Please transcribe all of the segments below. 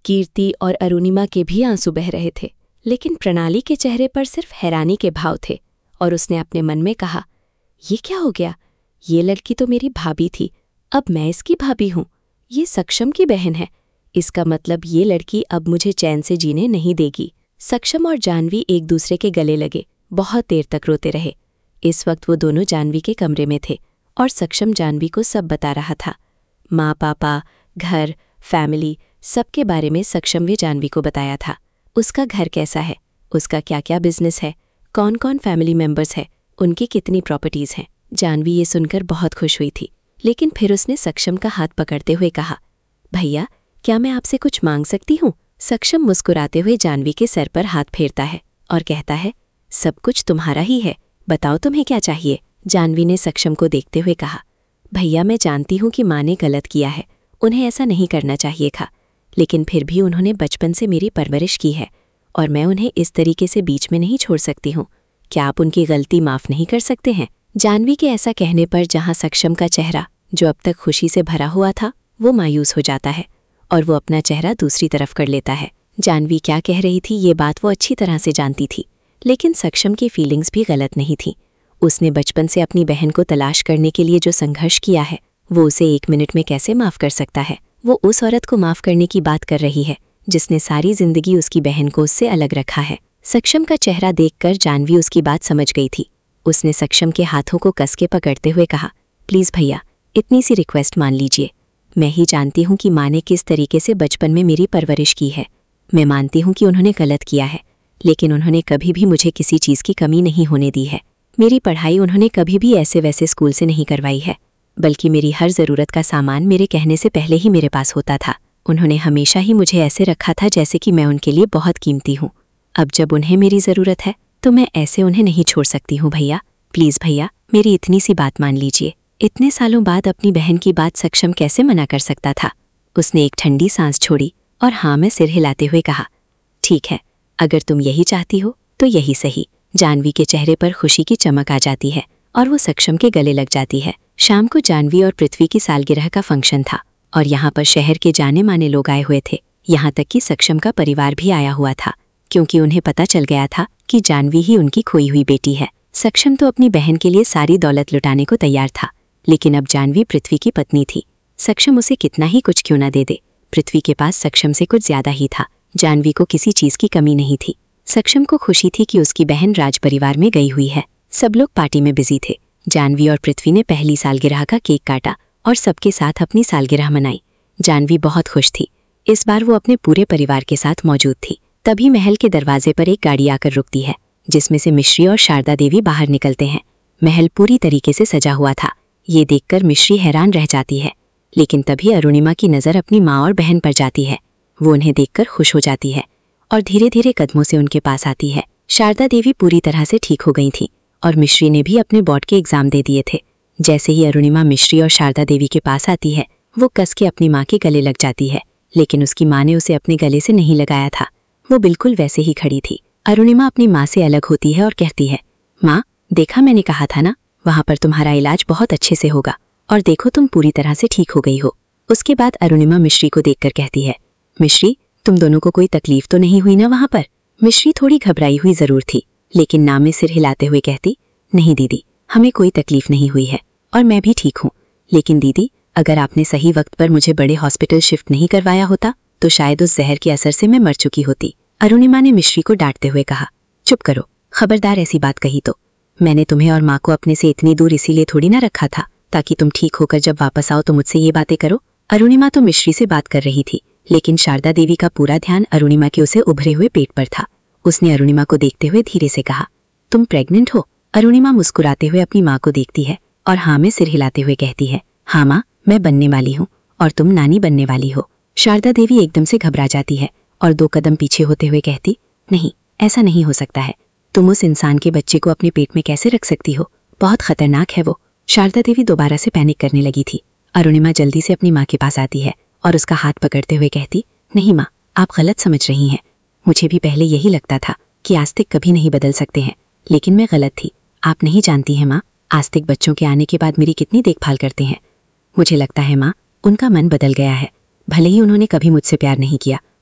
कीर्ति और अरुणिमा के भी आंसू बह रहे थे, लेकिन प्रणाली के चेहरे पर सिर्फ हैरानी के भाव थे और उसने अपने मन में कहा, ये क्या हो गया? ये लड़की तो मेरी भाभी थी, अब मैं इसकी भाभी हूँ। ये सक्षम की बहन है, इसका मतलब ये लड़की अब मुझे चैन से जीने नहीं देगी। सक्षम और जानवी एक दूसरे के गले लगे बहुत देर तक रोते रहे। इस वक्त वो दोनों जानवी के कमरे में थे और सक्षम जानवी को सब बता रहा था। माँ पापा, घर, फैमिली, सबके बारे में सक्षम ने जानवी को बताया था। उसका घर कैसा है, उसका क्या क्या बिजनेस है, कौन कौन फैमिली मेंबर्स है, उनकी कितनी प्रॉपर्टीज़ हैं। जानवी ये सुनकर बहुत खुश हुई थी, लेकिन फिर उसने सक्षम का हाथ पकड़ते हुए कहा, भैया क्या मैं आपसे कुछ मांग सकती हूँ? सक्षम मुस्कुराते हुए जानवी के सर पर हाथ फेरता है और कहता है, सब कुछ तुम्हारा ही है, बताओ तुम्हें क्या चाहिए? जानवी ने सक्षम को देखते हुए कहा, भैया मैं जानती हूँ कि माँ ने गलत किया है, उन्हें ऐसा नहीं करना चाहिए था, लेकिन फिर भी उन्होंने बचपन से मेरी परवरिश की है और मैं उन्हें इस तरीके से बीच में नहीं छोड़ सकती हूँ। क्या आप उनकी गलती माफ़ नहीं कर सकते हैं? जानवी के ऐसा कहने पर जहाँ सक्षम का चेहरा, जो अब तक खुशी से भरा हुआ था, वो मायूस हो जाता है और वो अपना चेहरा दूसरी तरफ कर लेता है। जानवी क्या कह रही थी ये बात वो अच्छी तरह से जानती थी, लेकिन सक्षम की फीलिंग्स भी गलत नहीं थी। उसने बचपन से अपनी बहन को तलाश करने के लिए जो संघर्ष किया है, वो उसे 1 मिनट में कैसे माफ़ कर सकता है? वो उस औरत को माफ़ करने की बात कर रही है जिसने सारी जिंदगी उसकी बहन को उससे अलग रखा है। सक्षम का चेहरा देखकर जानवी उसकी बात समझ गई थी। उसने सक्षम के हाथों को कस के पकड़ते हुए कहा, प्लीज़ भैया, इतनी सी रिक्वेस्ट मान लीजिए। मैं ही जानती हूँ कि माँ ने किस तरीके से बचपन में मेरी परवरिश की है। मैं मानती हूँ कि उन्होंने गलत किया है, लेकिन उन्होंने कभी भी मुझे किसी चीज़ की कमी नहीं होने दी है। मेरी पढ़ाई उन्होंने कभी भी ऐसे वैसे स्कूल से नहीं करवाई है, बल्कि मेरी हर ज़रूरत का सामान मेरे कहने से पहले ही मेरे पास होता था। उन्होंने हमेशा ही मुझे ऐसे रखा था जैसे कि मैं उनके लिए बहुत कीमती हूँ। अब जब उन्हें मेरी ज़रूरत है तो मैं ऐसे उन्हें नहीं छोड़ सकती हूँ भैया। प्लीज़ भैया, मेरी इतनी सी बात मान लीजिए। इतने सालों बाद अपनी बहन की बात सक्षम कैसे मना कर सकता था? उसने एक ठंडी सांस छोड़ी और हाँ में सिर हिलाते हुए कहा, ठीक है, अगर तुम यही चाहती हो तो यही सही। जानवी के चेहरे पर खुशी की चमक आ जाती है और वो सक्षम के गले लग जाती है। शाम को जानवी और पृथ्वी की सालगिरह का फंक्शन था और यहाँ पर शहर के जाने माने लोग आए हुए थे। यहाँ तक कि सक्षम का परिवार भी आया हुआ था, क्योंकि उन्हें पता चल गया था कि जानवी ही उनकी खोई हुई बेटी है। सक्षम तो अपनी बहन के लिए सारी दौलत लुटाने को तैयार था, लेकिन अब जानवी पृथ्वी की पत्नी थी। सक्षम उसे कितना ही कुछ क्यों न दे दे, पृथ्वी के पास सक्षम से कुछ ज्यादा ही था। जानवी को किसी चीज की कमी नहीं थी। सक्षम को खुशी थी कि उसकी बहन राज परिवार में गई हुई है। सब लोग पार्टी में बिजी थे। जानवी और पृथ्वी ने पहली सालगिरह का केक काटा और सबके साथ अपनी सालगिरह मनाई। जानवी बहुत खुश थी। इस बार वो अपने पूरे परिवार के साथ मौजूद थी। तभी महल के दरवाजे पर एक गाड़ी आकर रुकती है, जिसमें से मिश्री और शारदा देवी बाहर निकलते हैं। महल पूरी तरीके से सजा हुआ था। ये देखकर मिश्री हैरान रह जाती है, लेकिन तभी अरुणिमा की नज़र अपनी माँ और बहन पर जाती है। वो उन्हें देखकर खुश हो जाती है और धीरे धीरे कदमों से उनके पास आती है। शारदा देवी पूरी तरह से ठीक हो गई थी और मिश्री ने भी अपने बोर्ड के एग्जाम दे दिए थे। जैसे ही अरुणिमा मिश्री और शारदा देवी के पास आती है, वो कस के अपनी माँ के गले लग जाती है, लेकिन उसकी माँ ने उसे अपने गले से नहीं लगाया था। वो बिल्कुल वैसे ही खड़ी थी। अरुणिमा अपनी माँ से अलग होती है और कहती है, माँ, देखा मैंने कहा था ना, वहाँ पर तुम्हारा इलाज बहुत अच्छे से होगा और देखो तुम पूरी तरह से ठीक हो गई हो। उसके बाद अरुणिमा मिश्री को देखकर कहती है, मिश्री, तुम दोनों को कोई तकलीफ तो नहीं हुई ना वहाँ पर? मिश्री थोड़ी घबराई हुई जरूर थी, लेकिन नाम में सिर हिलाते हुए कहती, नहीं दीदी, हमें कोई तकलीफ नहीं हुई है और मैं भी ठीक हूँ। लेकिन दीदी, अगर आपने सही वक्त पर मुझे बड़े हॉस्पिटल शिफ्ट नहीं करवाया होता तो शायद उस जहर के असर से मैं मर चुकी होती। अरुणिमा ने मिश्री को डांटते हुए कहा, चुप करो, खबरदार ऐसी बात कही तो। मैंने तुम्हें और माँ को अपने से इतनी दूर इसीलिए थोड़ी ना रखा था ताकि तुम ठीक होकर जब वापस आओ तो मुझसे ये बातें करो। अरुणिमा तो मिश्री से बात कर रही थी, लेकिन शारदा देवी का पूरा ध्यान अरुणिमा के उसे उभरे हुए पेट पर था। उसने अरुणिमा को देखते हुए धीरे से कहा, तुम प्रेग्नेंट हो? अरुणिमा मुस्कुराते हुए अपनी माँ को देखती है और हाँ में सिर हिलाते हुए कहती है, हाँ माँ, मैं बनने वाली हूँ और तुम नानी बनने वाली हो। शारदा देवी एकदम से घबरा जाती है और 2 कदम पीछे होते हुए कहती, नहीं, ऐसा नहीं हो सकता है। तुम उस इंसान के बच्चे को अपने पेट में कैसे रख सकती हो? बहुत खतरनाक है वो। शारदा देवी दोबारा से पैनिक करने लगी थी। अरुणिमा जल्दी से अपनी माँ के पास आती है और उसका हाथ पकड़ते हुए कहती, नहीं माँ, आप गलत समझ रही हैं। मुझे भी पहले यही लगता था कि आस्तिक कभी नहीं बदल सकते हैं, लेकिन मैं गलत थी। आप नहीं जानती हैं माँ, आस्तिक बच्चों के आने के बाद मेरी कितनी देखभाल करते हैं। मुझे लगता है माँ, उनका मन बदल गया है। भले ही उन्होंने कभी मुझसे प्यार नहीं किया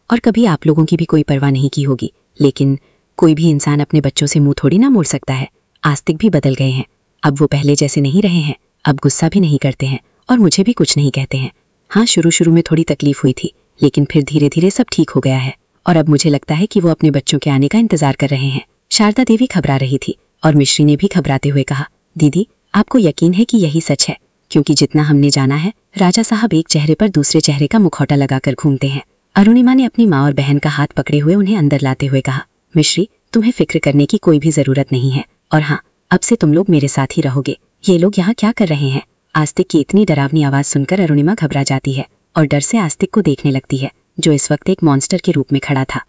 और कभी आप लोगों की भी कोई परवाह नहीं की होगी, लेकिन कोई भी इंसान अपने बच्चों से मुंह थोड़ी ना मोड़ सकता है। आस्तिक भी बदल गए हैं। अब वो पहले जैसे नहीं रहे हैं। अब गुस्सा भी नहीं करते हैं और मुझे भी कुछ नहीं कहते हैं। हाँ, शुरू में थोड़ी तकलीफ हुई थी, लेकिन फिर धीरे धीरे सब ठीक हो गया है और अब मुझे लगता है कि वो अपने बच्चों के आने का इंतजार कर रहे हैं। शारदा देवी घबरा रही थी और मिश्री ने भी घबराते हुए कहा, दीदी, आपको यकीन है कि यही सच है? क्योंकि जितना हमने जाना है, राजा साहब एक चेहरे पर दूसरे चेहरे का मुखौटा लगाकर घूमते हैं। अरुणिमा ने अपनी माँ और बहन का हाथ पकड़े हुए उन्हें अंदर लाते हुए कहा, मिश्री, तुम्हें फिक्र करने की कोई भी जरूरत नहीं है। और हाँ, अब से तुम लोग मेरे साथ ही रहोगे। ये लोग यहाँ क्या कर रहे हैं? आस्तिक की इतनी डरावनी आवाज सुनकर अरुणिमा घबरा जाती है और डर से आस्तिक को देखने लगती है, जो इस वक्त एक मॉन्स्टर के रूप में खड़ा था।